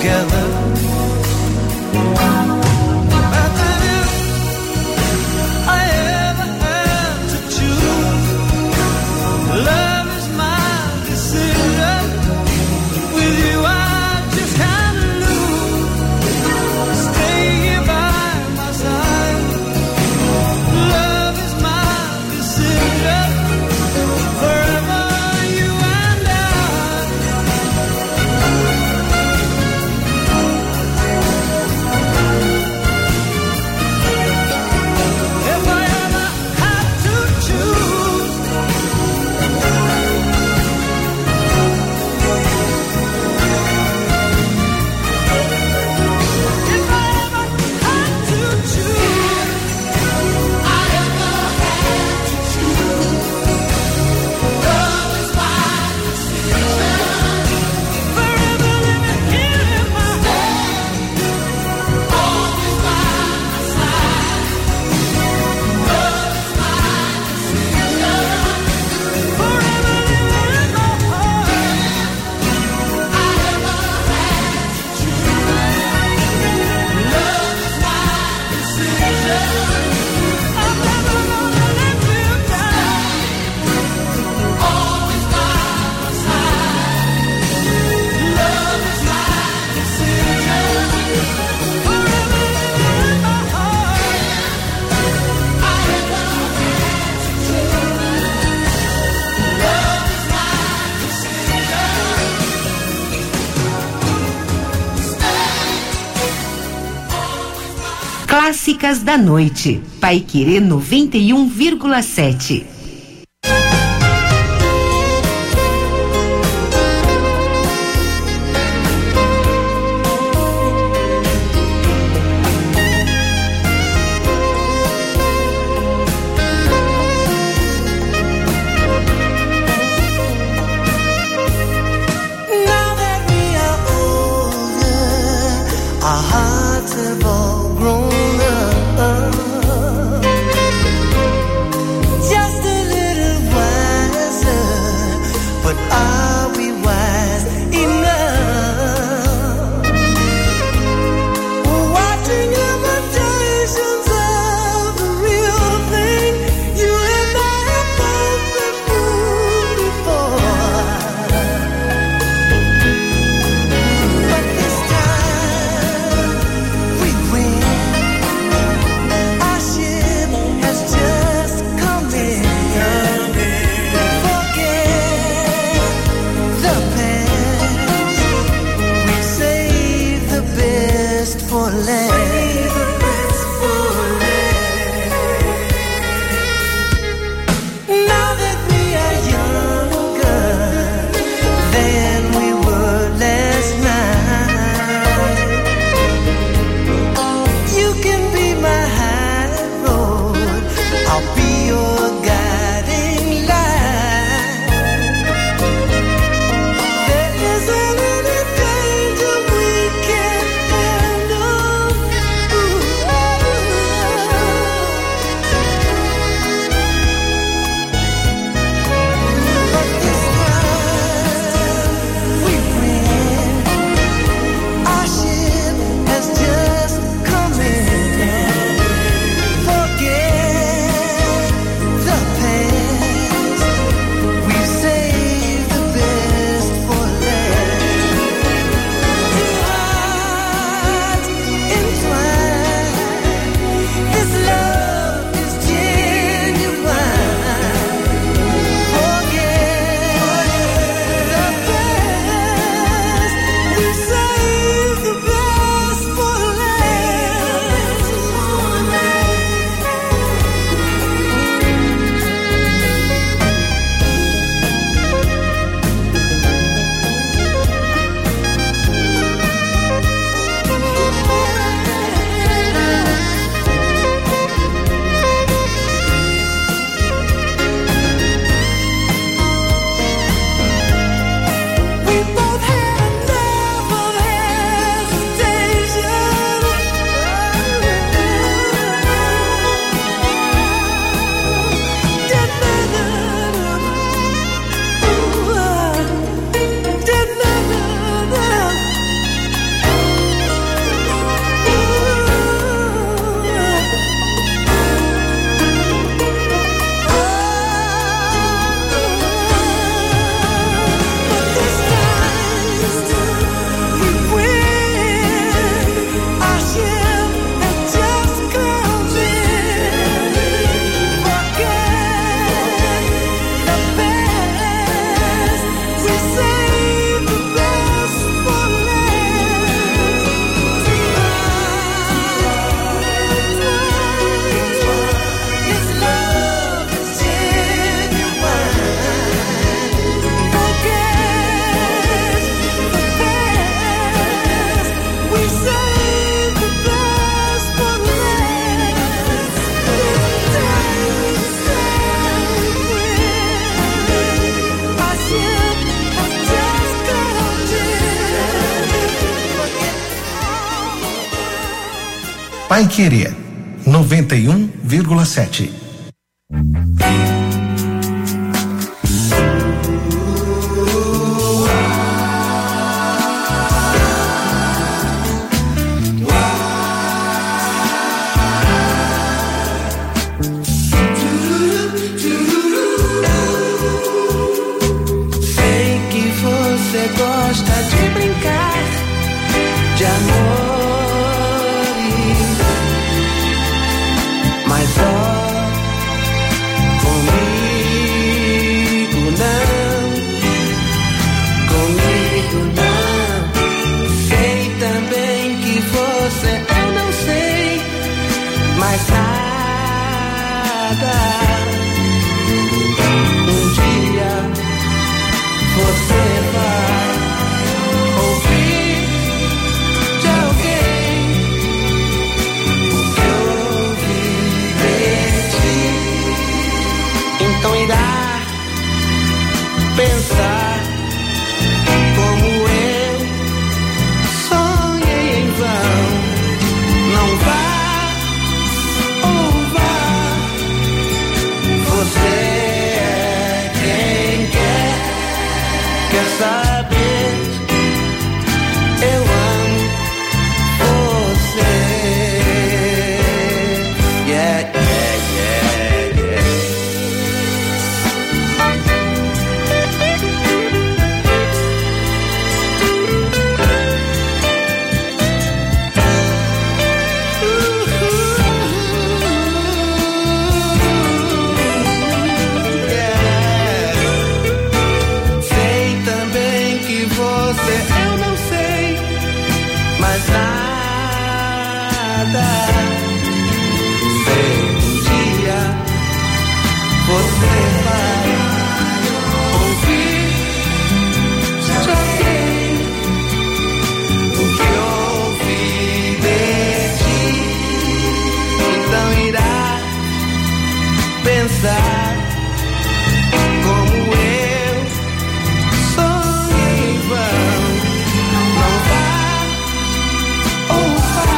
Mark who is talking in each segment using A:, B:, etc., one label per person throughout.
A: together. But then if I ever had to choose, love is my decision. With you I just can't lose. Stay here by my side. Love is my decision. Forever you and I. If I ever had to choose, if I ever had to choose, I ever had to choose. Love is my decision. Forever living here in my head. Always by my side. Love is my decision. Forever living in my heart. I ever had to choose. Love is my decision. I'm never gonna let you down. Always by my side. Love is my decision. Forever living in my heart. I ever had to choose. Love is my decision.
B: Clássicas da Noite. Paiquerê 91,7.
A: Now that we are older, our hearts have all grown up. Just
C: Paiquerê 91,7.
A: Sei que você gosta de brincar de amores, mas só comigo não. Sei também que você, eu não sei mais nada. Um dia você vai ouvir de alguém o que ouvi de ti. Então irá pensar como eu sonhei em vão. Não vá ou vá, você é quem quer saber. Eu amo você. Yeah, yeah, yeah, yeah. Sei também que você, eu não sei mais nada. Sei um dia você vai ouvir de alguém o que ouvi de ti. Então irá pensar como eu sonhei em vão. Não vá ou vá,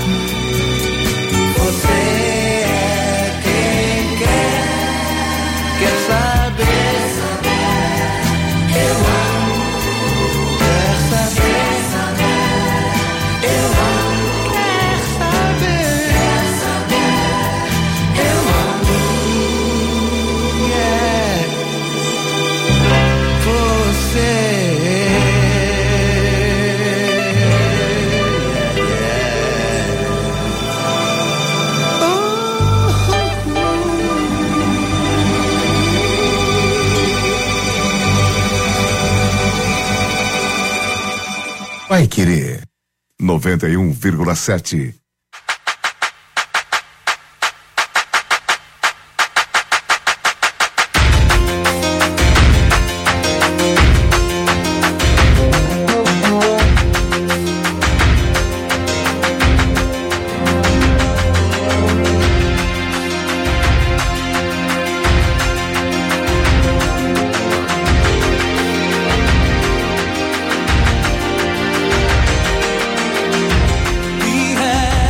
A: você é quem quer saber. Eu amo, quer saber. Eu amo, quer saber. Eu amo, yeah, você.
D: Paiquerê 91,7.
A: We had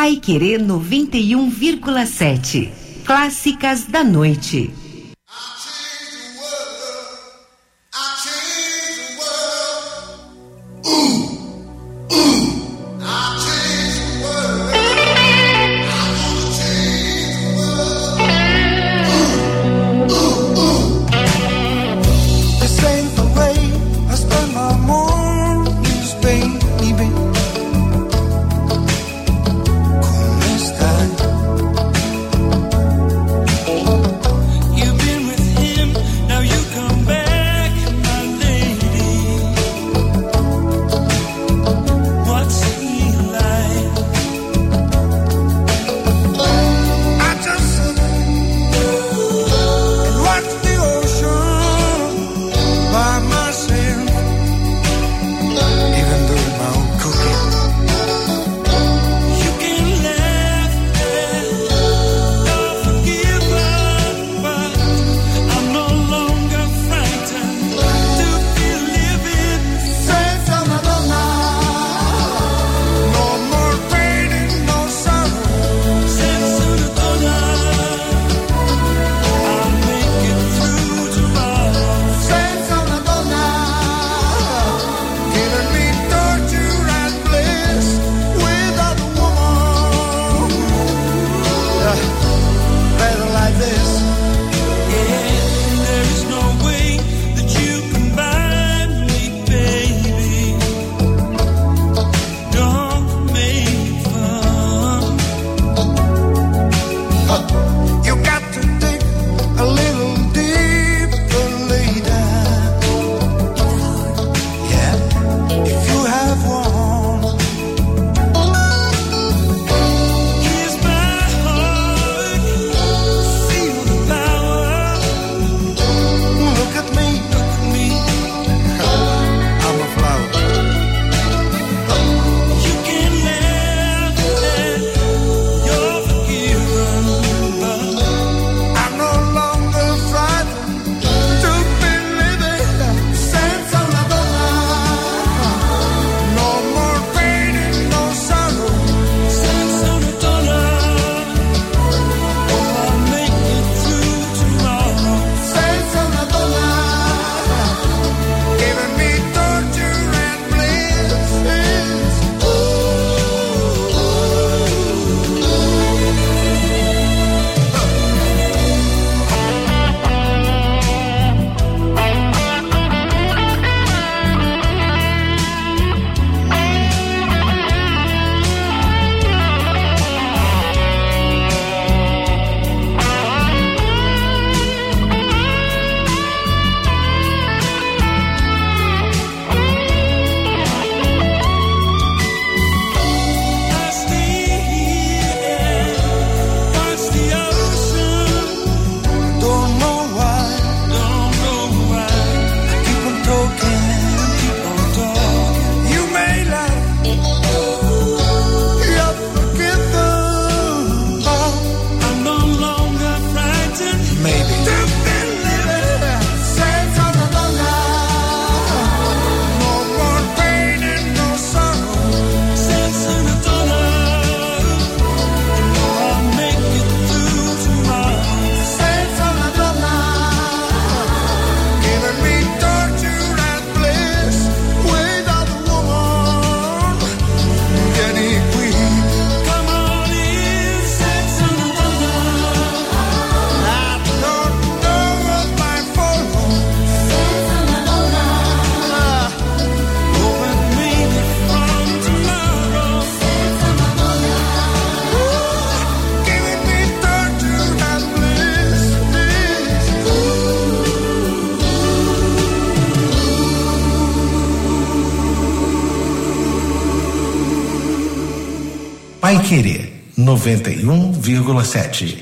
B: Paiquerê 91,7. Clássicas da noite.
C: Paiquerê 91,7.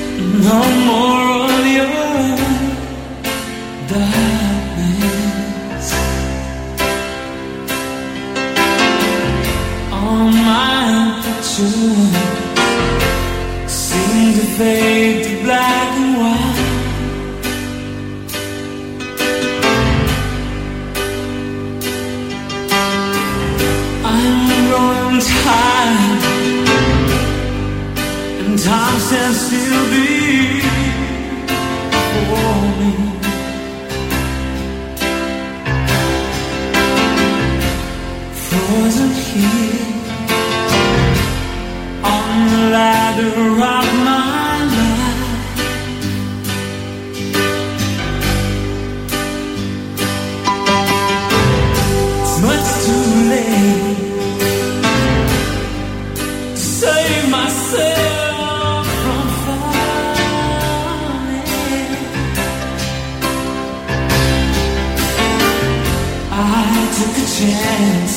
A: No more of your darkness. All my pictures seem to fade to black and white. I'm growing tired, and time stands still before me. Frozen here on the ladder of my life. It's much too late to save myself from falling. I took a chance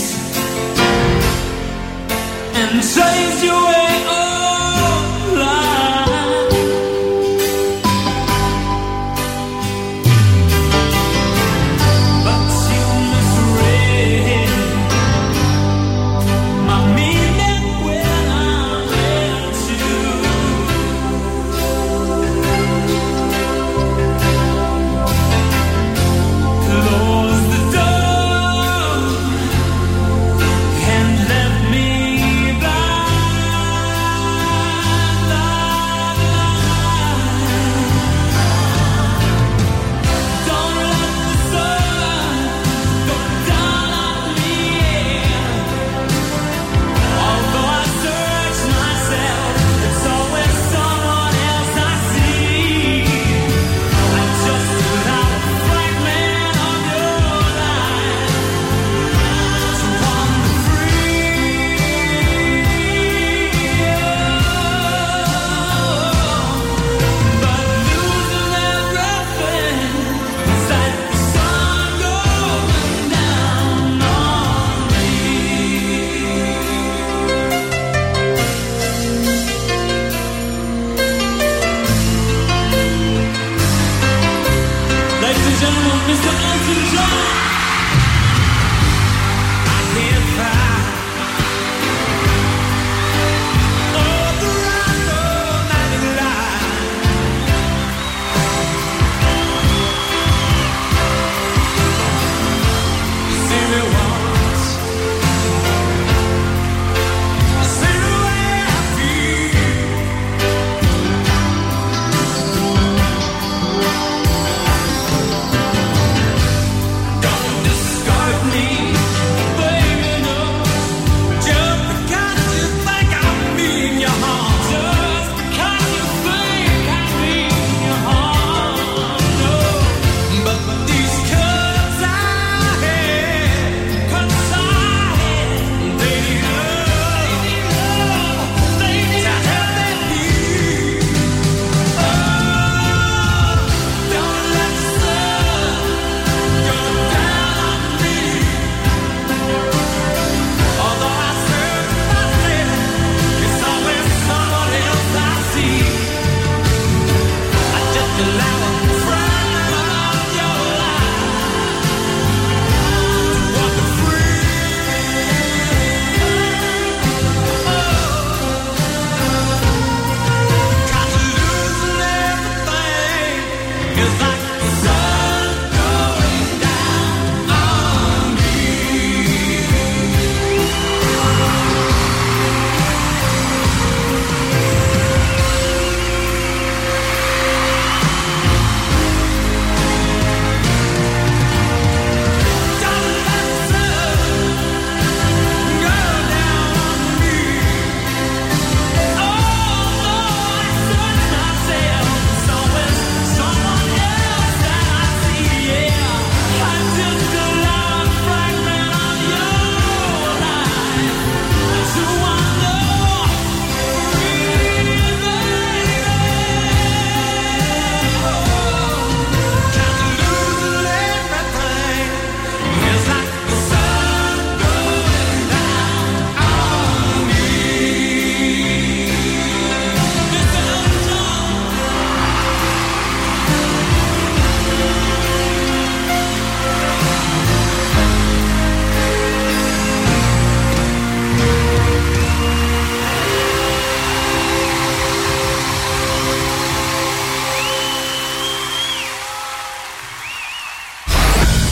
A: and chased your way of life. But you misread my meaning when I met you. Close the door and left me blind.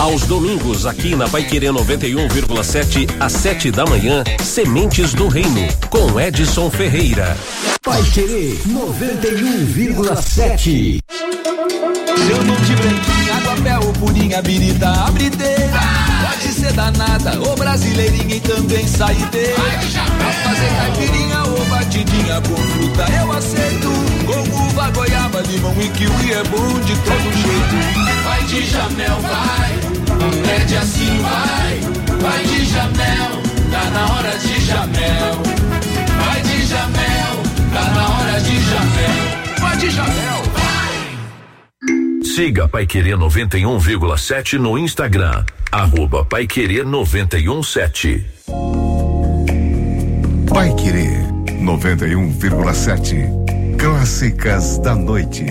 C: Aos domingos, aqui na Paiquerê 91,7 às 7 da manhã, Sementes do Reino, com Edson Ferreira.
D: Paiquerê 91,7.
E: Chamam de branquinha, aguapé, purinha, birita, abrideira. Pode ser danada, ou brasileirinha e também saideira. Pra fazer caipirinha ou batidinha com fruta eu aceito. Com uva, goiaba, limão e kiwi é bom de todo jeito. Vai de Jamel, vai, pede assim, vai. Vai de Jamel, tá na hora de Jamel. Vai de Jamel, tá na hora de Jamel. Vai de Jamel, vai.
F: Siga Paiquerê 91,7 no Instagram, @Paiquerê 91,7.
G: Paiquerê 91,7. Clássicas da noite.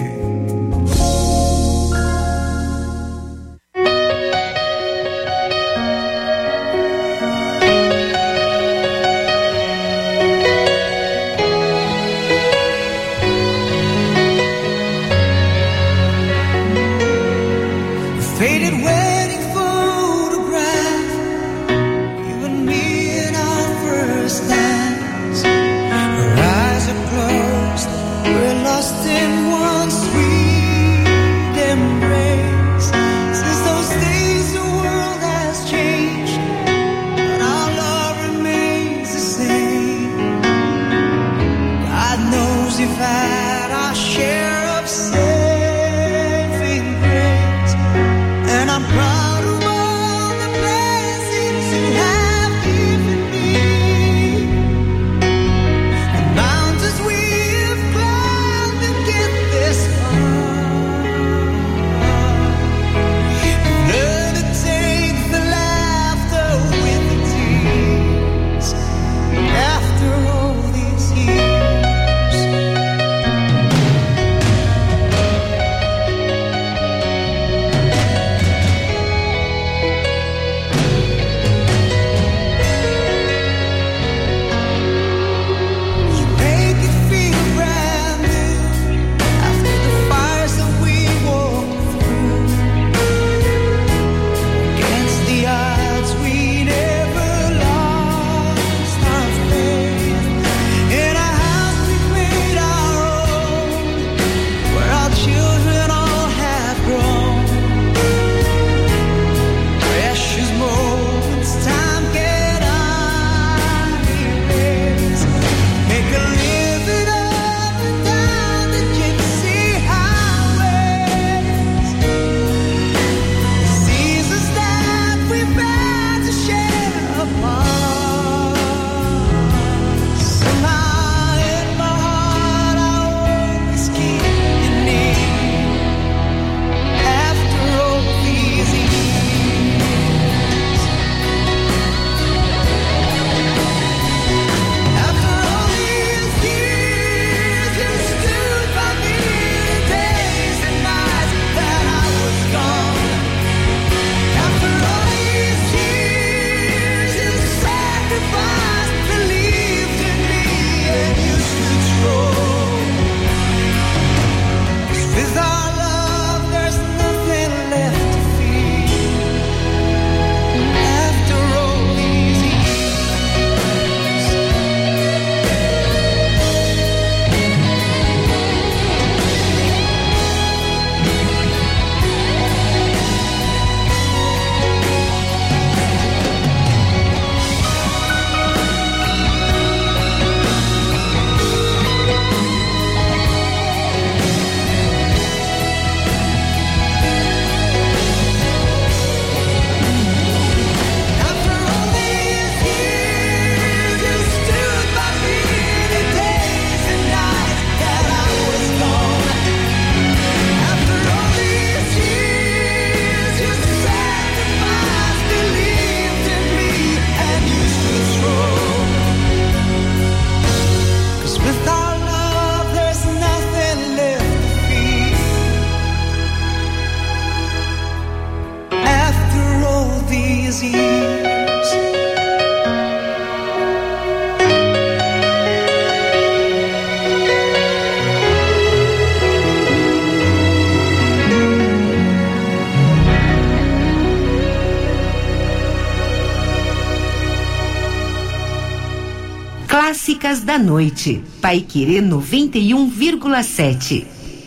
B: Clássicas da Noite. Paiquerê 91,7.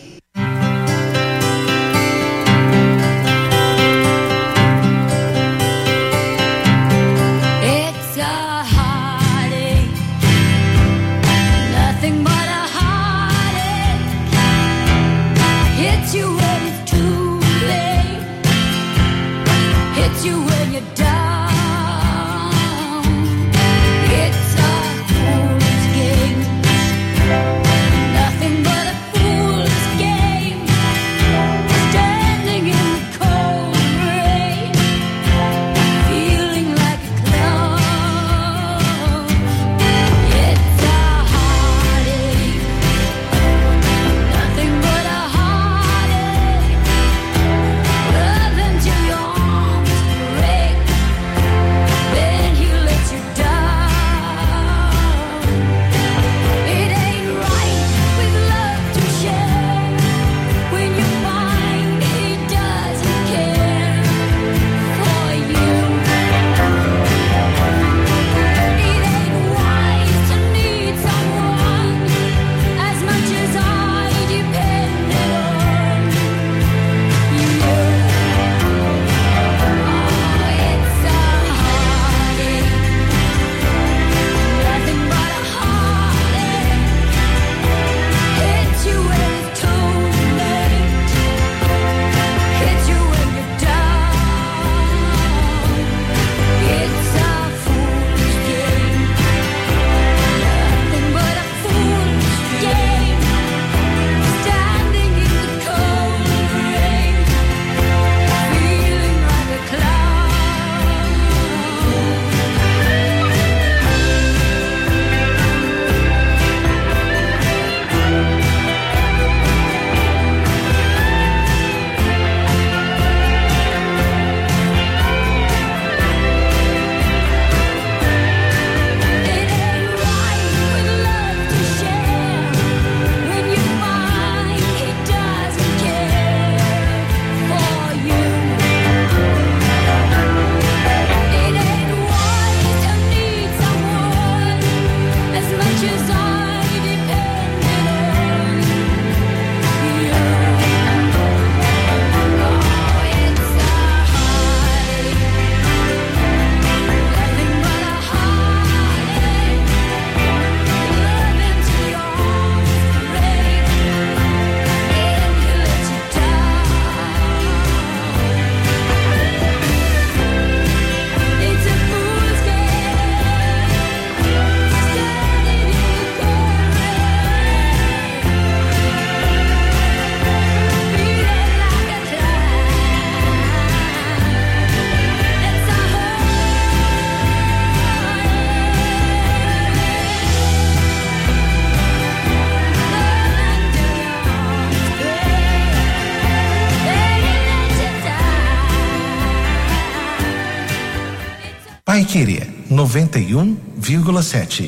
D: Paiquerê 91,7.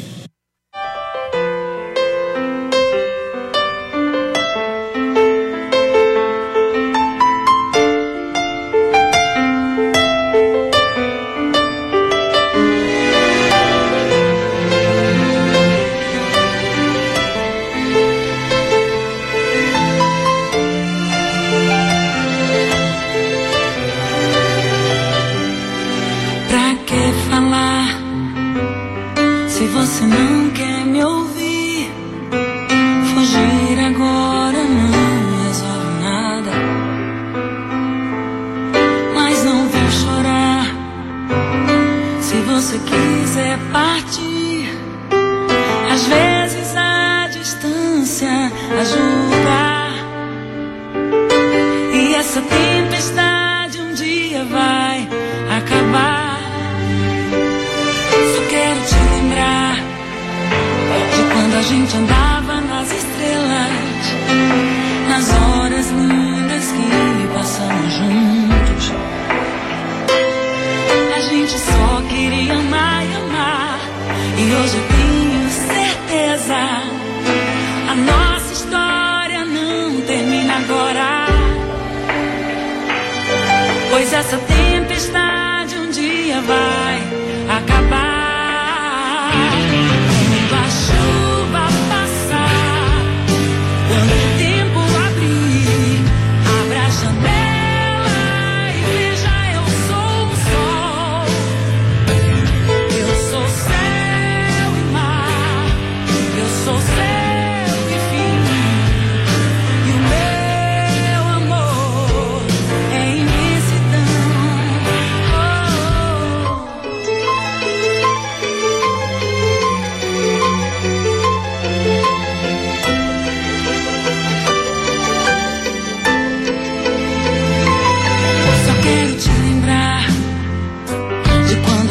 A: Pois essa tempestade um dia vai acabar.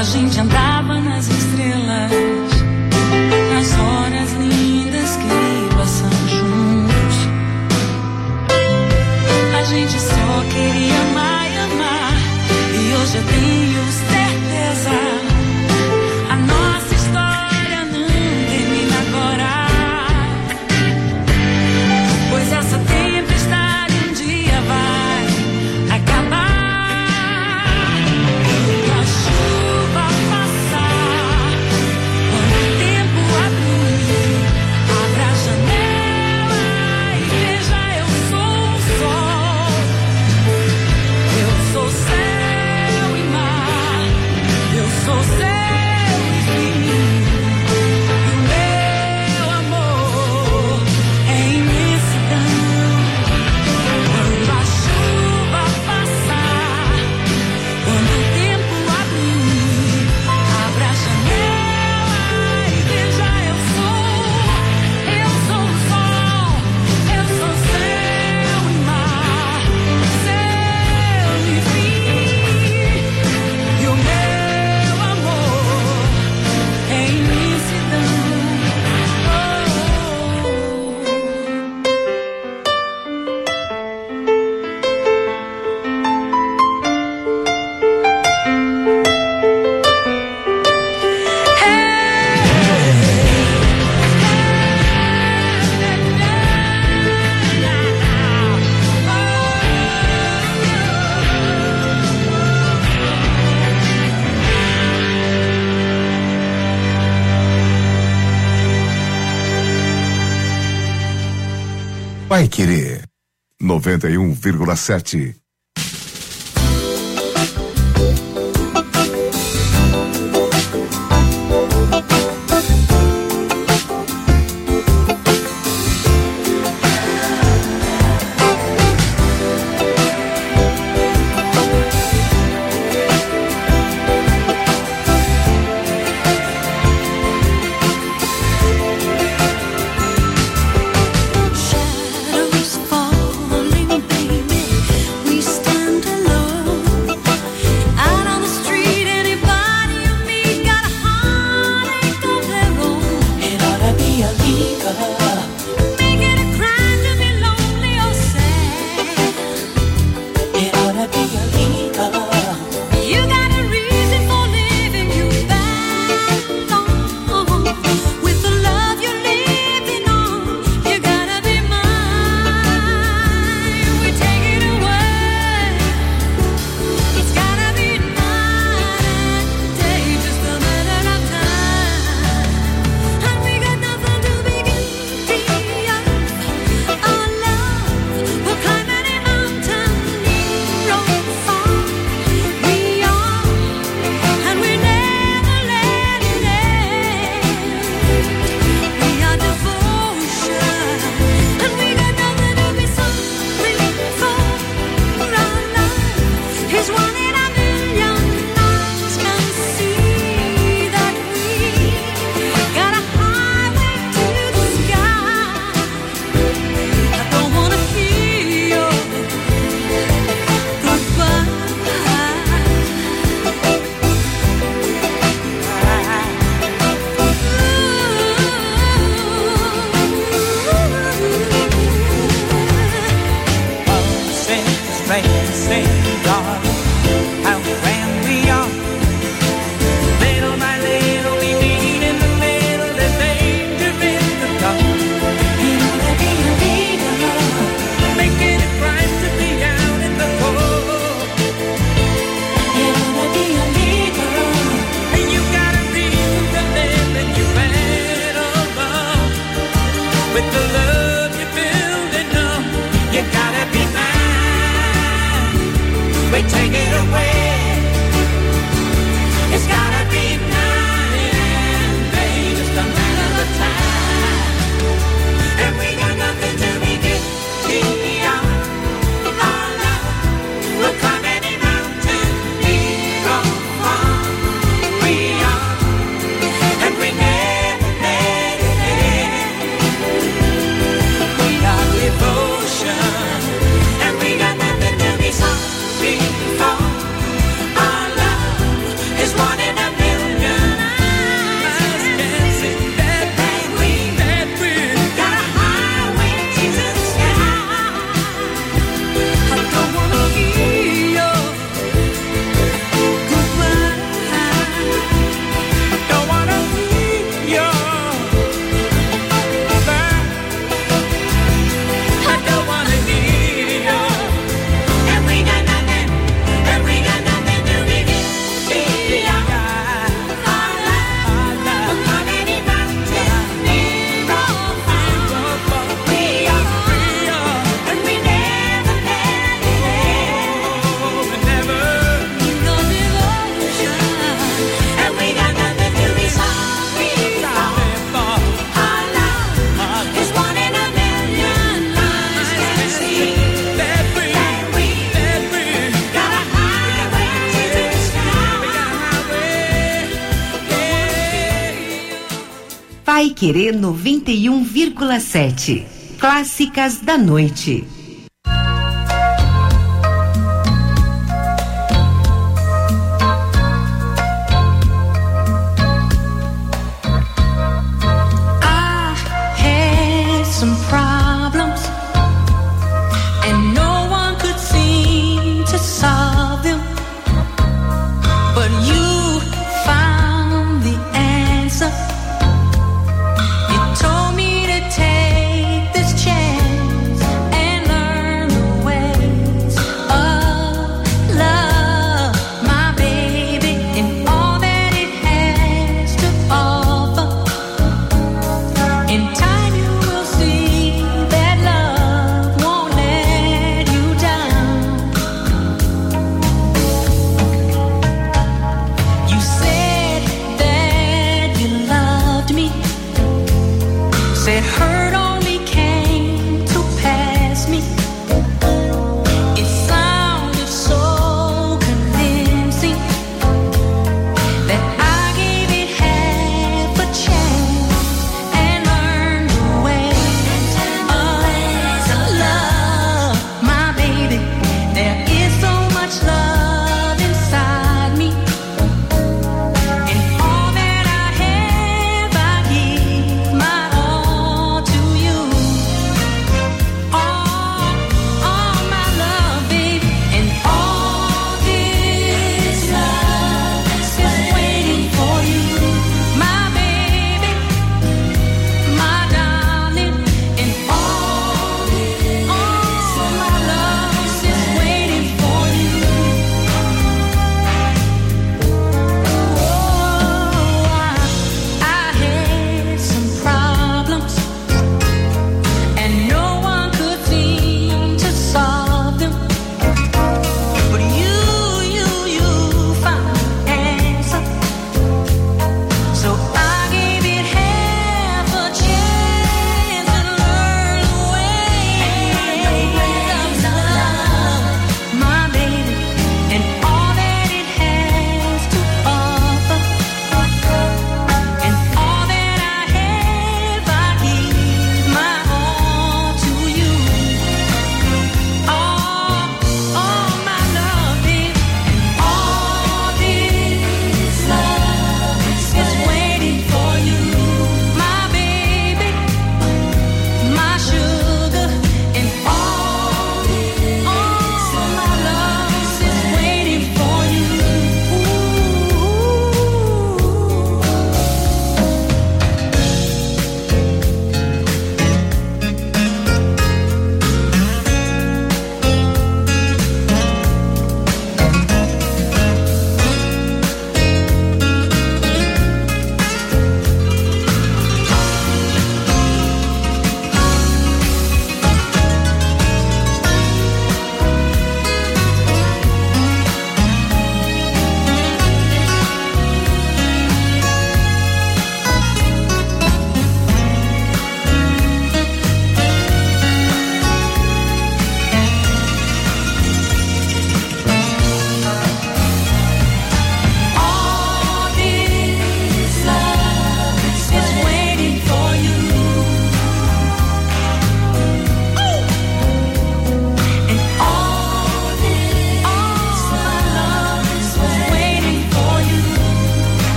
A: a gente andava nas estrelas, nas horas lindas que passamos juntos. A gente só queria amar e amar, e hoje eu tenho certeza, a nossa história não termina agora, pois essa tempestade um dia vai acabar. Quando a chuva passar, quando o tempo abrir, abra a janela e veja, eu sou o sol, eu sou céu e mar, eu sou céu e fim, e o meu amor é imensidão. Quando a chuva passar, quando o tempo abrir, abra a janela e veja, eu sou o sol, eu sou céu e mar, céu e fim, e o meu amor é imensidão.
G: Paiquerê 91,7.
A: Shadows falling, baby, we stand alone. Out on the street, anybody you meet got a heartache of their own. It ought to be illegal, make it a crime to be lonely or sad. It ought to be illegal. You got a reason for living, you bad on. With the love you're living on, you gotta be mine. We take it away. It's gotta be night and day, just a matter of time. And we got nothing to be guilty of. Our love will climb any mountain, near or far. We are, and we never let it end. We are devotion, and we got nothing to be sorry for. Our life is one in a million. Eyes can see that we got a highway to the sky. I don't wanna hear your goodbye.
D: Says rain, say darling, how grand we are. Little by little we meet in the middle, there's danger in the dark.
A: It ought to be illegal,
D: Making it right to be out in the cold.
A: it ought to be illegal.
D: And you got a reason to live and you better love. With the love you're building up, you gotta be mine. We take it away. It's gotta be night and day, just a matter of time. And we got nothing to be guilty of. Our love will climb any mountain, near or far. We are, and we never let it end. We are devotion, and we got nothing to be sorry for.
B: Paiquerê 91,7. Clássicas da noite.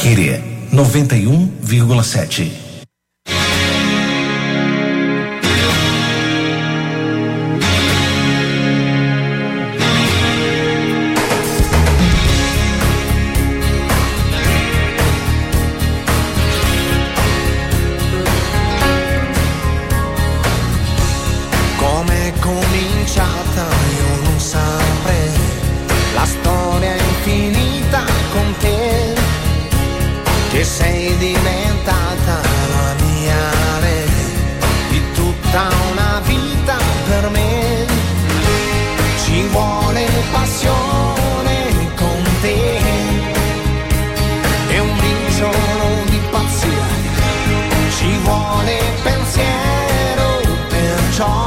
H: Querer 91,7.
I: Come è cominciata io non saprei, la storia è infinita con te, che sei diventata la mia re, di tutta una vita per me. Ci vuole passione con te e un briciolo di pazzia, ci vuole pensiero, perciò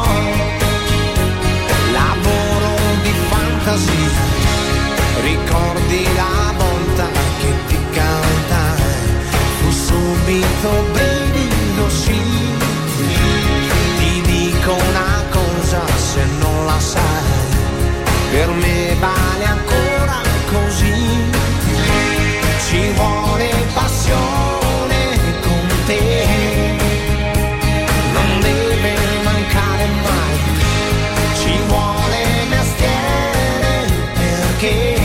I: lavoro di fantasia. Ricordi la volta che ti cantai, fu subito brivido, sì. Ti dico una cosa, se non la sai, per me vale ancora così. Ci vuole passione con te, non deve mancare mai. Ci vuole mestiere, perché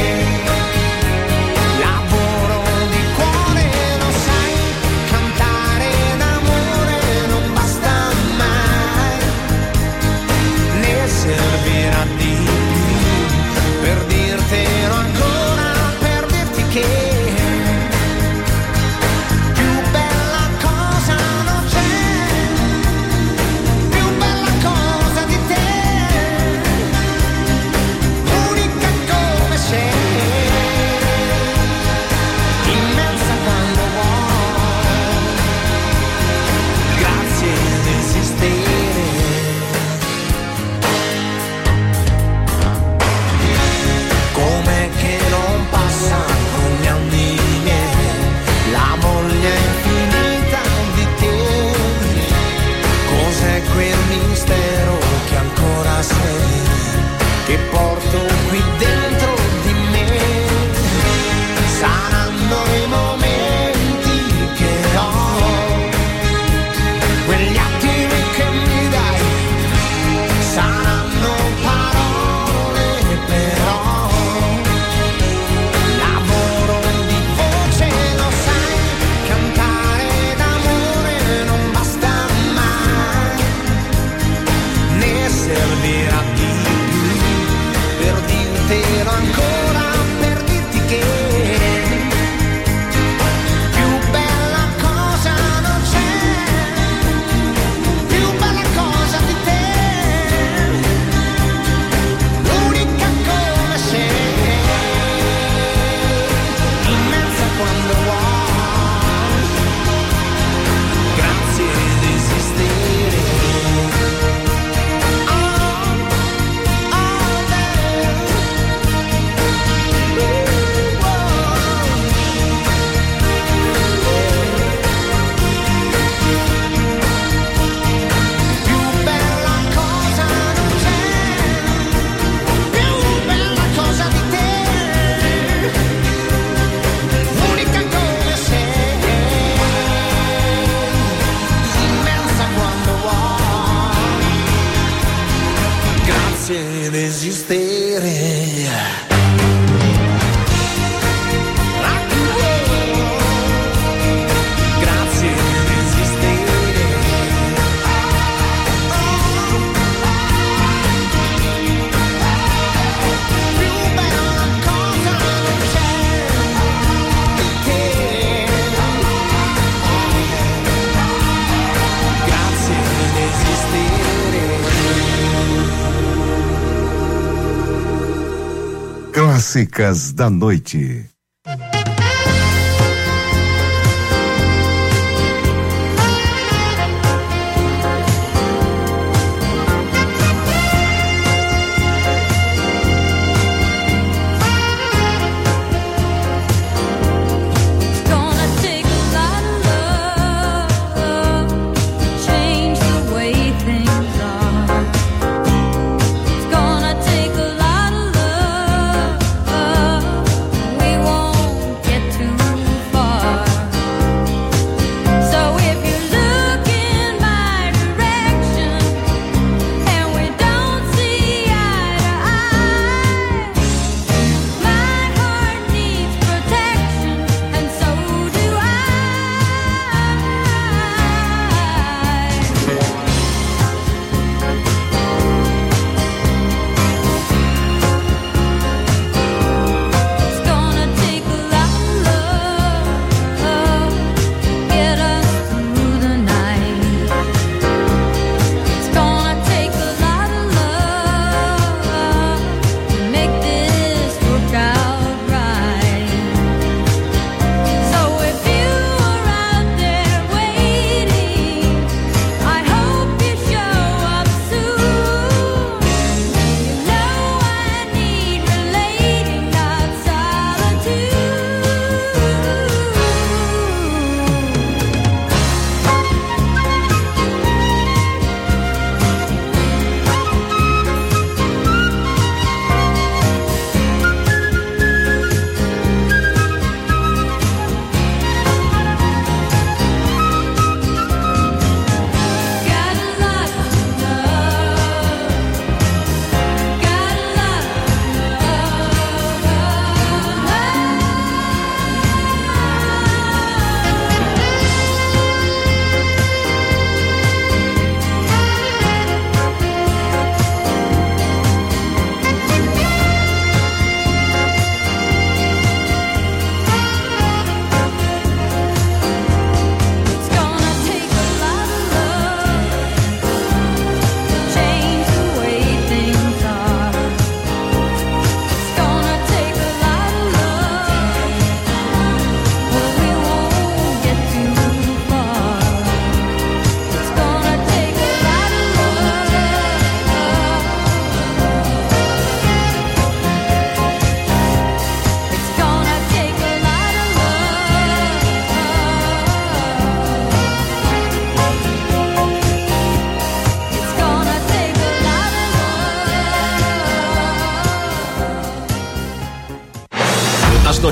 I: lavoro di cuore, lo sai, cantare d'amore non basta mai, ne servirà di più per dirtelo ancora, per dirti che più bella cosa non c'è, più bella cosa di te, unica come sei, immensa quando vuoi, grazie di esistere. Com'è che non passa con gli anni miei la voglia infinita di te? Cos'è quel mistero che ancora sei, che porto qui dentro di me? Saranno i momenti che ho, quegli attimi che mi dai, saranno parole però, lavoro di voce, lo sai, cantare d'amore non basta mai, ne servirà di più per dirtelo ancora, per dirti che più bella cosa non c'è, più bella cosa di te, unica come sei, immensa quando vuoi, grazie di esistere. Più bella cosa non c'è, più bella cosa di te, unica come sei, immensa quando vuoi, grazie di esistere. Grazie di esistere. Più bella cosa non c'è di te, grazie di esistere.
G: Clássicas da Noite.
A: Gonna take a lot of love, change the way things are. It's gonna take a lot of love. We want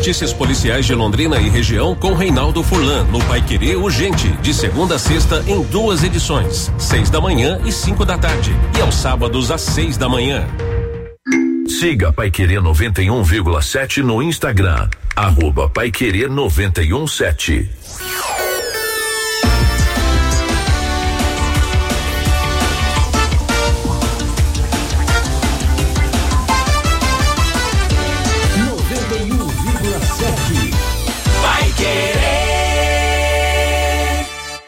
C: notícias policiais de Londrina e região com Reinaldo Furlan no Paiquerê Urgente, de segunda a sexta em 2 edições, 6 da manhã e 5 da tarde, e aos sábados às 6 da manhã.
F: Siga Paiquerê 91,7 no Instagram, @Paiquerê 91,7.
I: Vai querer.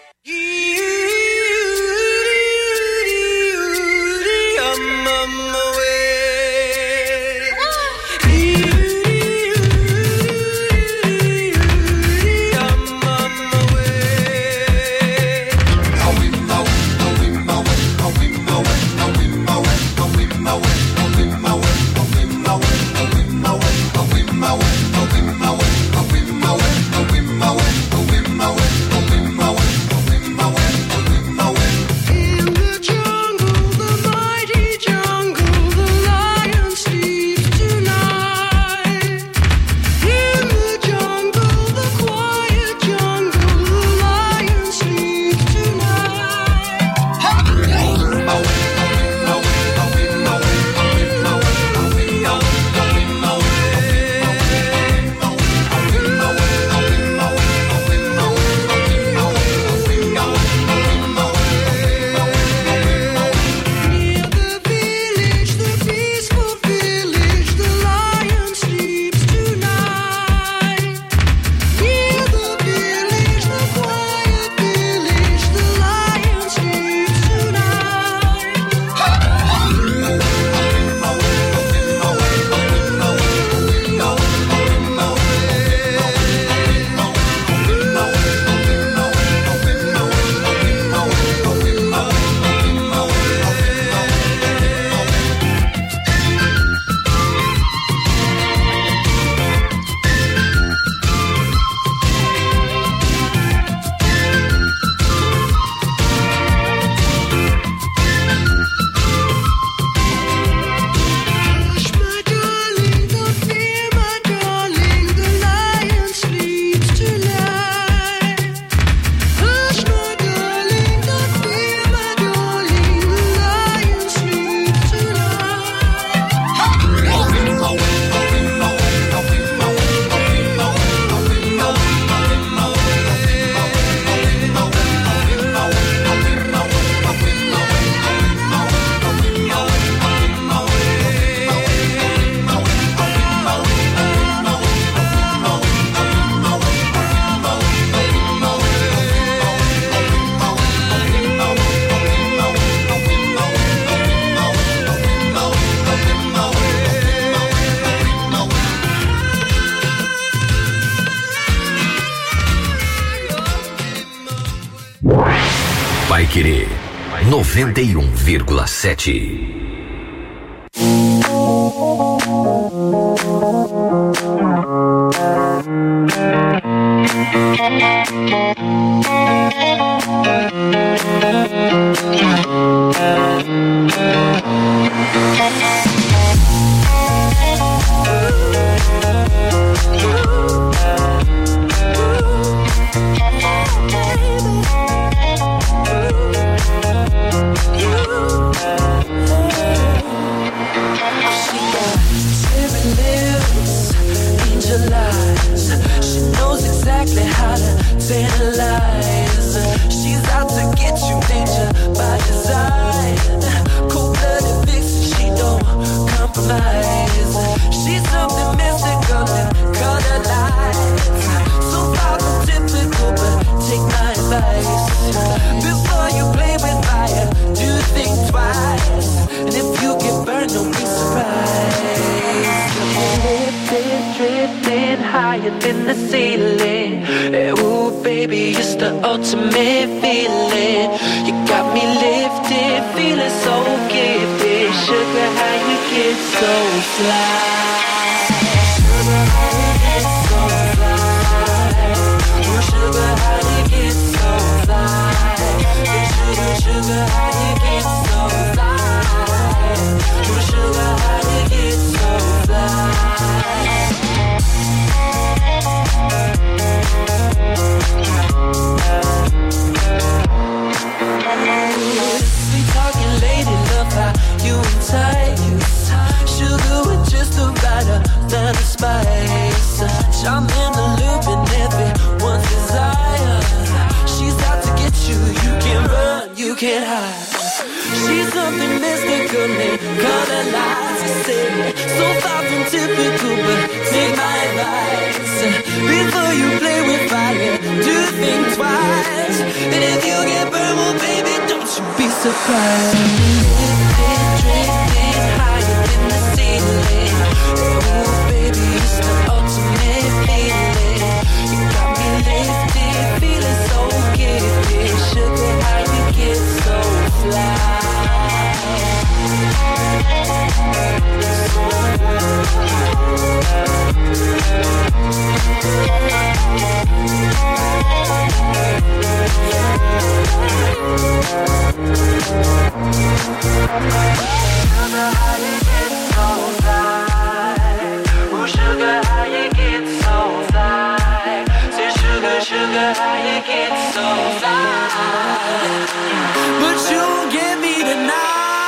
I: I'm on my way. I'm on my In the jungle, the mighty jungle, the lion sleeps tonight. In the jungle, the quiet jungle, the lion sleeps tonight. Near the village, the peaceful village, the lion sleeps tonight. Near the village, the quiet village, the lion sleeps Hush, my darling, don't fear, my darling, the lion sleeps tonight. Hush, my darling, don't fear, my darling, the lion sleeps
H: Paiquerê 91,7.
I: She got cherry lips, angel eyes. She knows exactly how to tantalize. She's out to get you, danger by design. Cold-blooded vixen, she don't compromise. She's something mystical and color lights. So far from typical, but take my advice. Before you play with fire, do think twice. And if you get burned, don't be surprised. Lifted, drifting higher than the ceiling. Ooh, baby, it's the ultimate feeling. You got me lifted, feeling so gifted. Sugar, how you get so fly? Sugar, how you get so fly? Oh, sugar, how you get so fly? Sugar, sugar, how you get so fly? Oh, sugar, how you get so fly? get high. She's something mystically color lights. I say, so far from typical, but take my advice. Before you play with fire, do think twice. And if you get burned, well, baby, don't you be surprised. Drifting higher than the ceiling. Oh, baby, it's the ultimate feeling. You got me lifted, feeling so gifted. Sugar, how you get so fly? Sugar, how you get so fly? Oh, sugar, how you get so fly? Say, sugar, sugar, how you get so fly? But you won't get me tonight.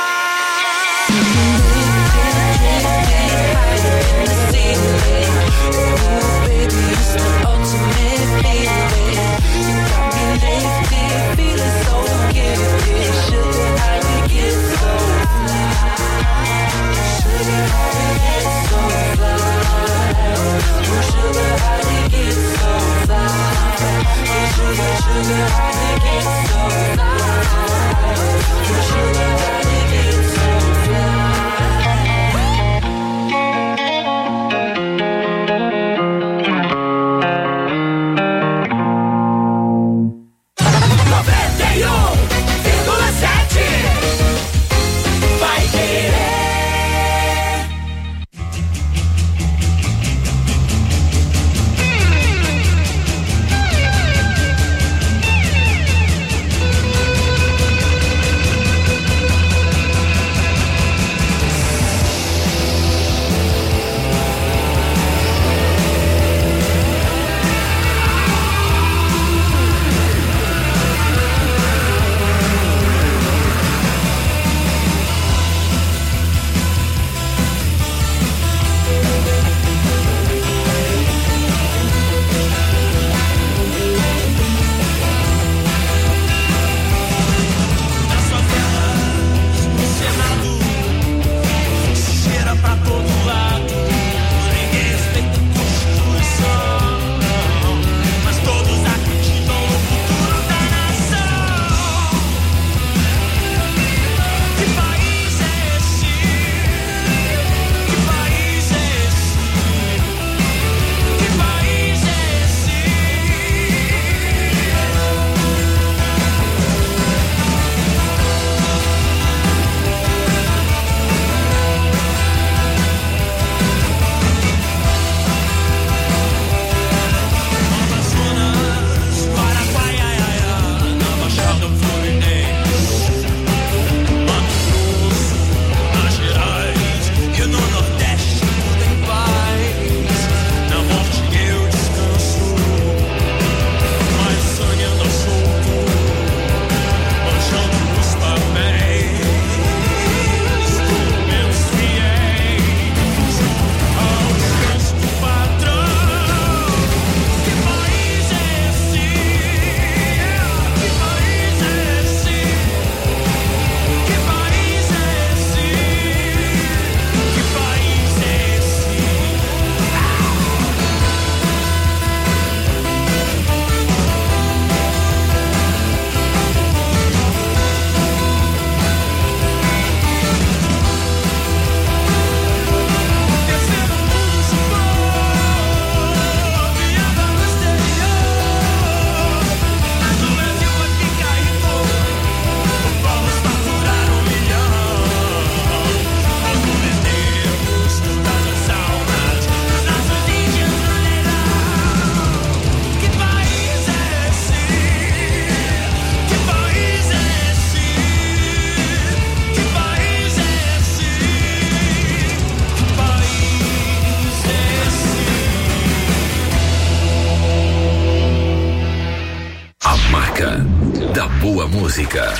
F: Da boa música.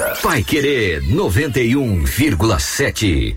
F: Paiquerê 91,7.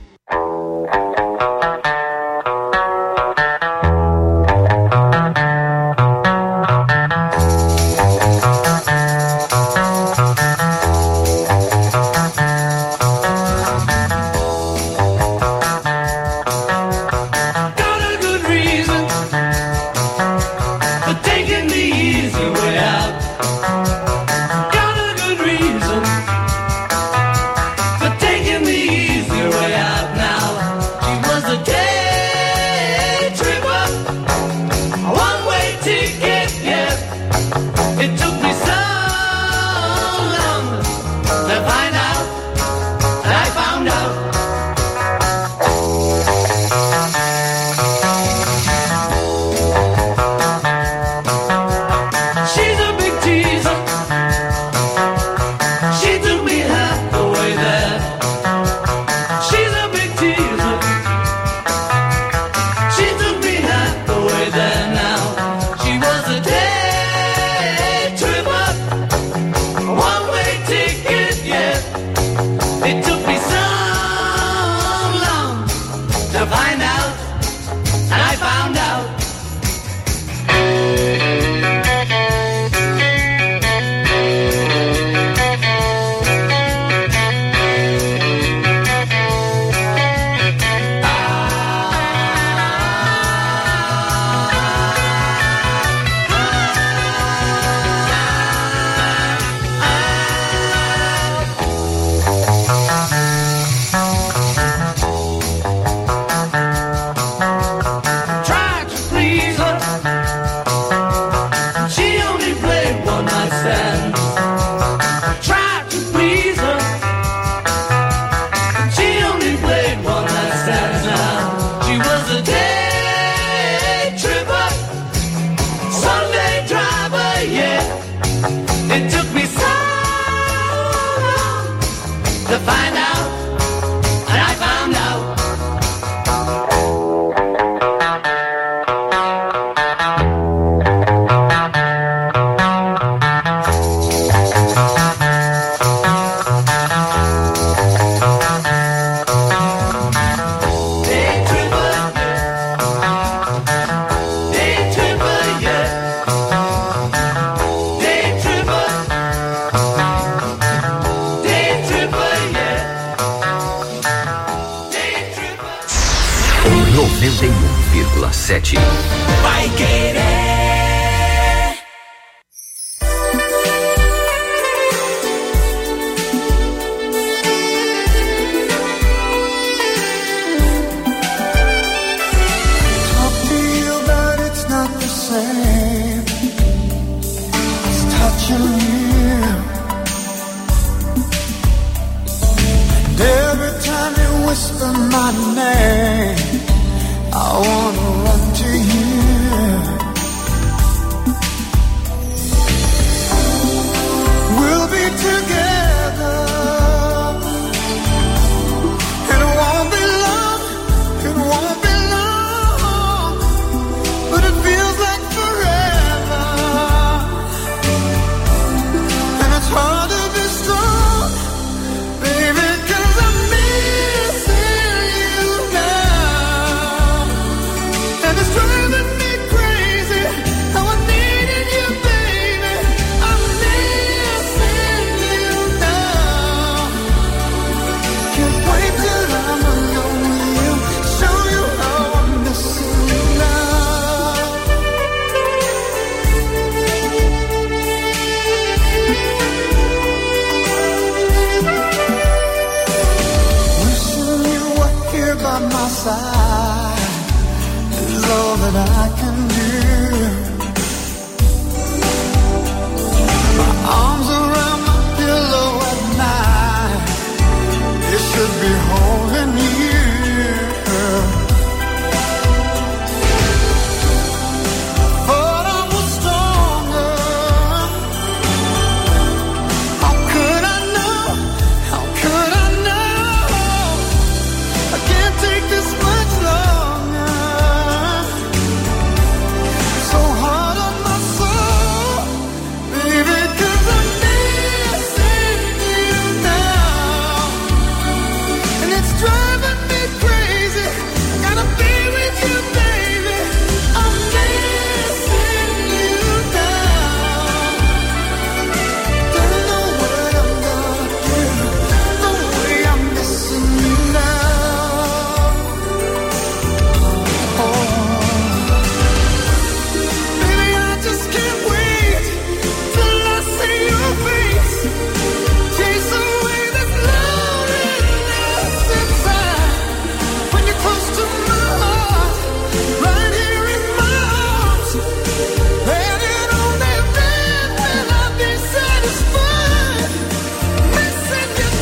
F: 91,7.
I: Paiquerê.
J: Whisper my name, I wanna run to you. We'll be together, and it won't be long, it won't be long, but it feels like forever, and it's hard to be strong, baby, 'cause I'm driving me crazy, how I needed you, baby. I'm missing you now. Can't wait till I'm alone with you, show you how I'm missing you now. Wishing you were here by my side is all that I can do. My arms around my pillow at night, it should be holding you. Thought I was stronger. How could I know? How could I know? I can't take this much longer. So hard on my soul, baby, 'cause I'm missing you now, and it's driving me crazy. Gotta be with you, baby. I'm missing you now. Don't know what I'm gonna do. The way I'm missing you now. Oh. Baby, I just can't wait till I see your face. Chase away this loneliness inside. When you're close to my heart, right here in my arms, then and only then will I be satisfied. Missing you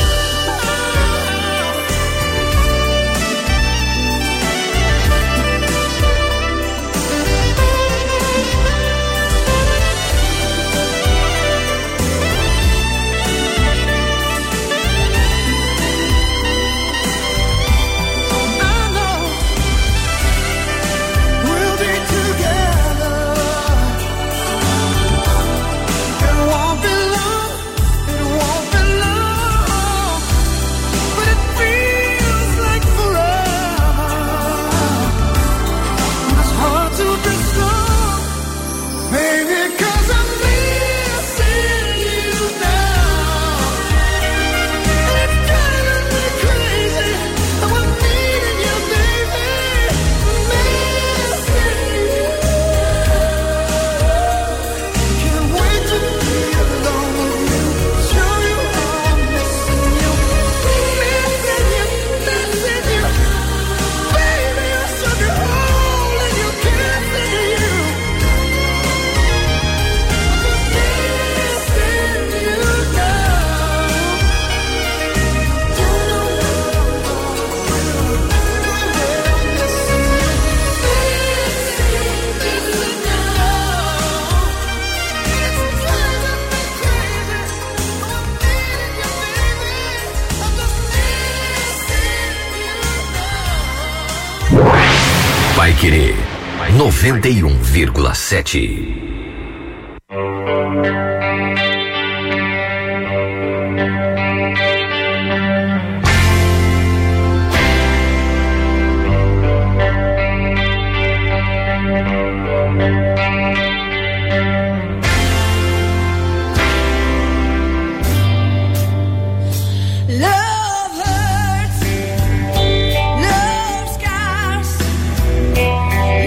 J: we'll be together. It won't be long, it won't be long, but it feels like forever. It's hard to be strong, baby, 'cause I'm missing you now. And it's driving me crazy, how I'm needing you, baby. Missing you. Can't wait to be alone with you, show you how I'm missing you. Missing you, missing you. Baby, I shook your hole and you can't see you. Missing you now. Don't know what I'm gonna do. I'm missing you. Missing you now. It's driving me crazy. I'm needing you, baby. I'm just missing you now.
F: Paiquerê 91,7.
A: Love hurts, love scars.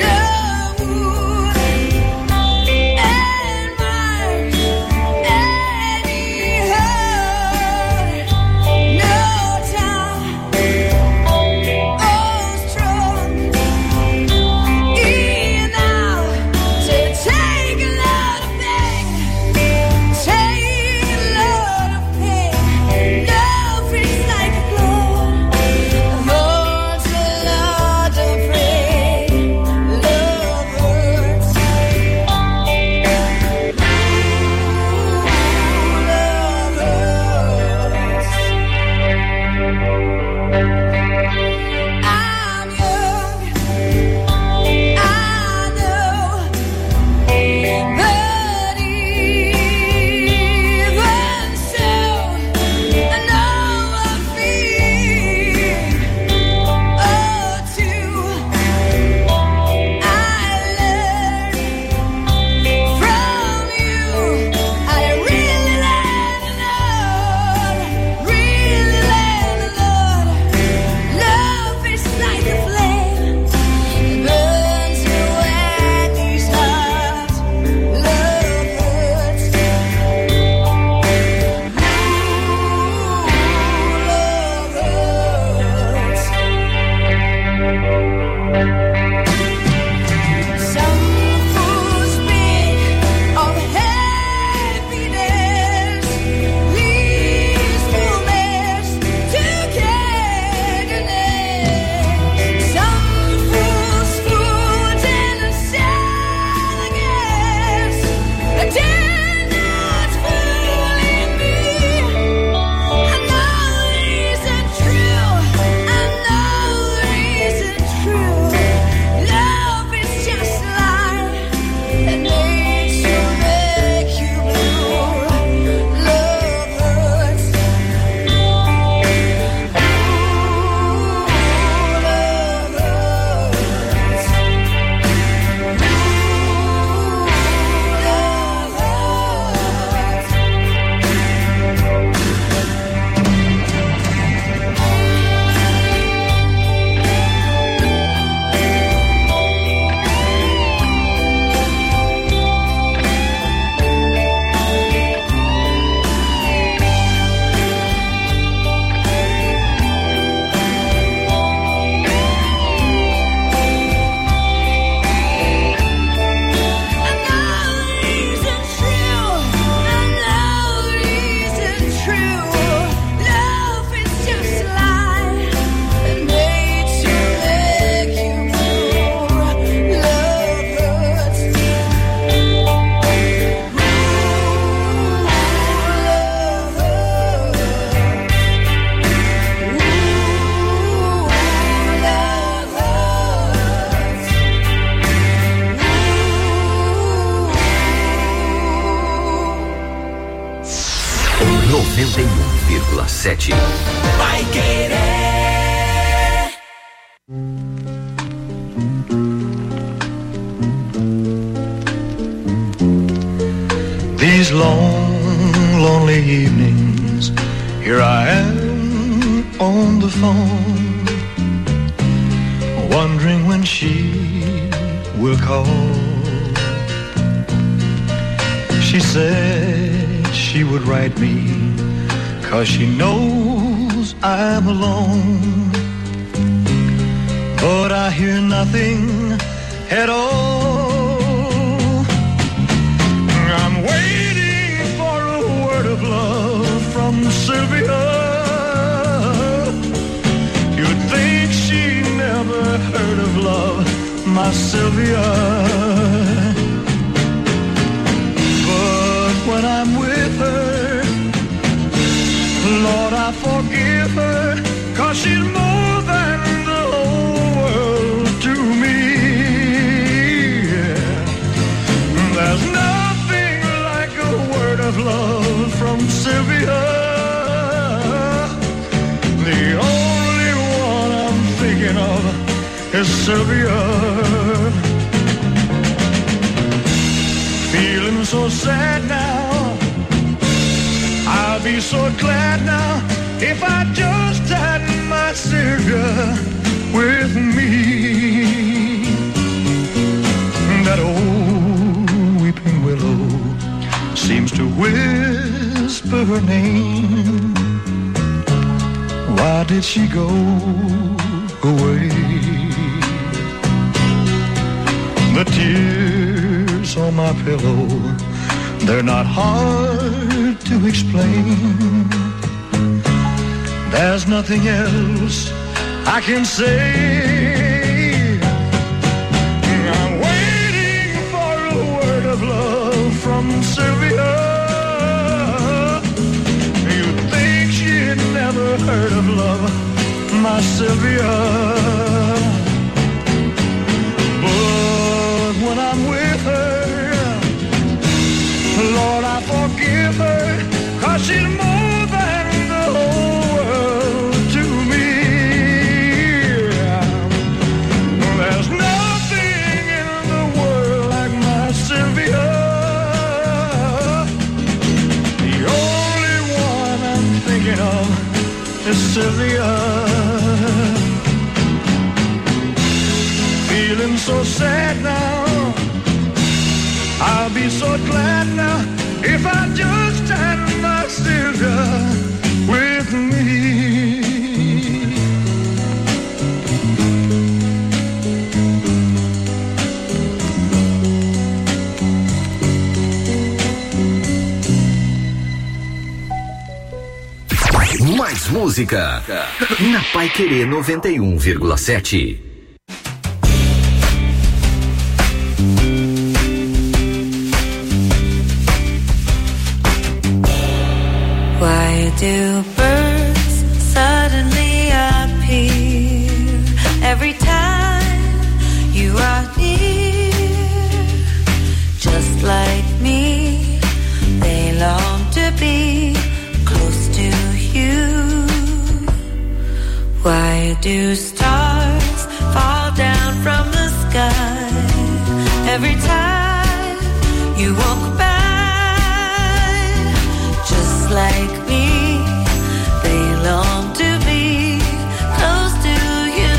F: 91,7.
I: Vai Querer.
K: These long, lonely evenings, here I am on the phone, wondering when she will call. She said she would write me, 'cause she knows I'm alone. But I hear nothing at all. I'm waiting for a word of love from Sylvia. You'd think she never heard of love, my Sylvia. But when I'm with her, Lord, I forgive her, 'cause she's more than the whole world to me. There's nothing like a word of love from Sylvia. The only one I'm thinking of is Sylvia. Feeling so sad now, I'll be so glad now if I just had my Sylvia with me. That old weeping willow seems to whisper her name. Why did she go away? The tears on my pillow, they're not hard to explain. There's nothing else I can say. I'm waiting for a word of love from Sylvia. You'd think she'd never heard of love, my Sylvia. But when I'm with her, Lord, I forgive her, 'cause she's more than the whole world to me. There's nothing in the world like my Sylvia. The only one I'm thinking of is Sylvia. Feeling so sad now, I'll be so glad now if I just had my Sylvia with me.
F: Mais música na Paiquerê 91,7.
A: Why do birds suddenly appear every time you are near? Just like me, they long to be close to you. Why do stars fall down from the sky every time you walk by? Just like me, they long to be close to you.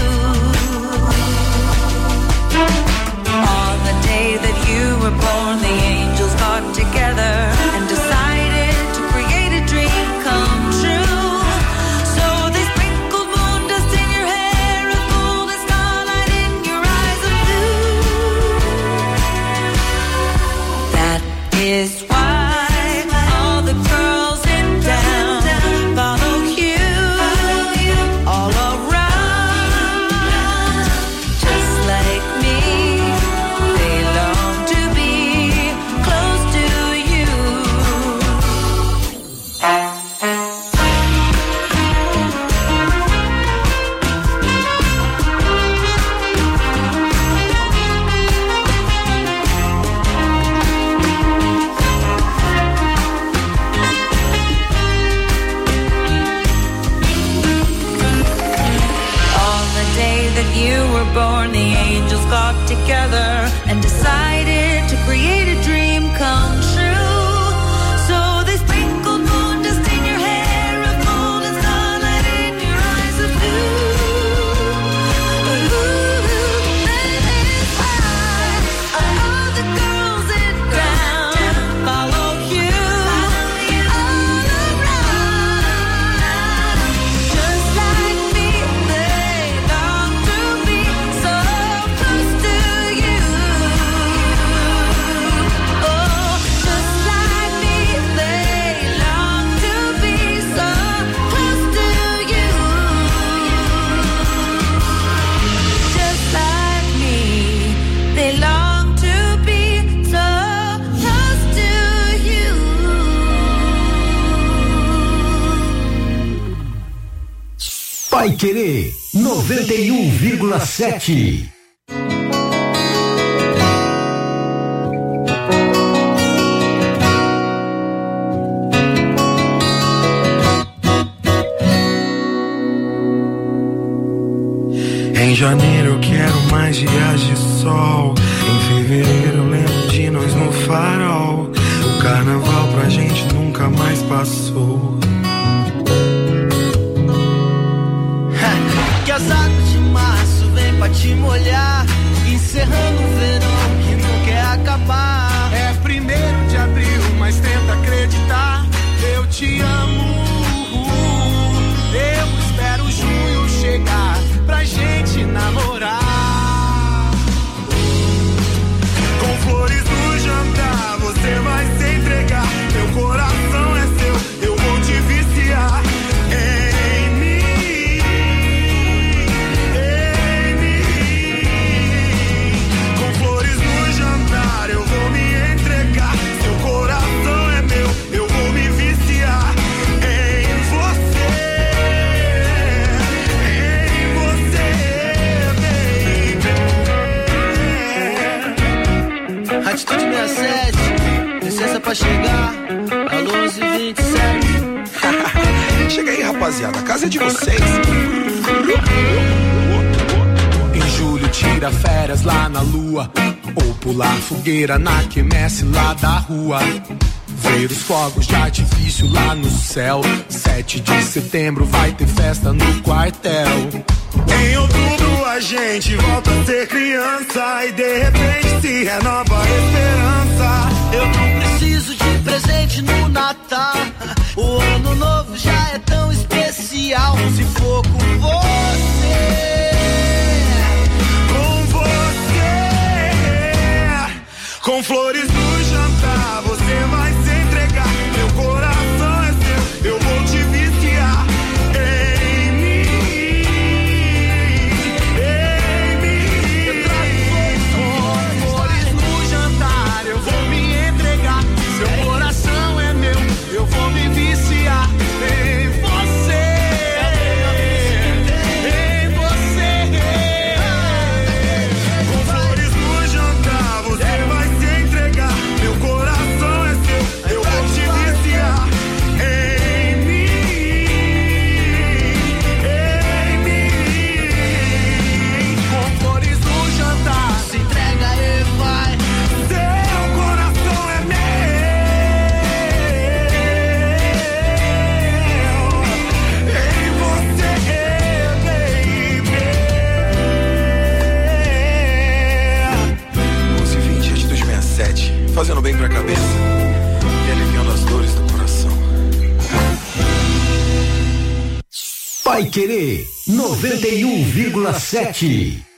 A: On the day that you were born, the angels got together and decided to create a dream come true. So they sprinkled moon dust in your hair, a golden starlight in your eyes of blue. That born, the angels got together and decided to create a dream come true. So they sprinkled moon dust in your hair, a golden starlight in your eyes of blue.
F: Paiquerê 91,7.
L: Em janeiro eu quero mais dias de sol. Em fevereiro eu lembro de nós no farol. O carnaval pra gente nunca mais passou.
M: Que as águas de março vem pra te molhar, encerrando o verão que não quer acabar.
K: É 1º de abril, mas tenta acreditar. Eu te amo. Eu espero junho chegar pra gente namorar. Com flores no jantar, você vai se entregar. Meu coração é seu, eu vou te viciar.
M: Atitude 67, licença pra chegar, alô 1127.
L: Chega aí, rapaziada, a casa é de vocês.
K: Em julho tira férias lá na lua, ou pular fogueira na quermesse lá da rua. Ver os fogos de artifício lá no céu. 7 de setembro vai ter festa no quartel. Em outubro a gente volta a ser criança e de repente se renova a esperança.
M: Eu não preciso de presente no Natal, o ano novo já é tão especial. Se for com você,
K: com flores no jantar, você vai se entregar. Meu coração é seu, eu vou te viciar. Em mim. Com flores no jantar, eu vou me entregar. Seu coração é meu, eu vou me viciar. Em você. Em você. Com flores no jantar, você vai se entregar. Meu coração é seu, eu vou te viciar. Em mim. Com flores no jantar,
M: se entrega e vai.
K: seu coração é meu. Em você, baby.
L: 11:20, atitude 67. Fazendo bem pra cabeça e aliviando as dores do coração.
F: Paiquerê 91,7.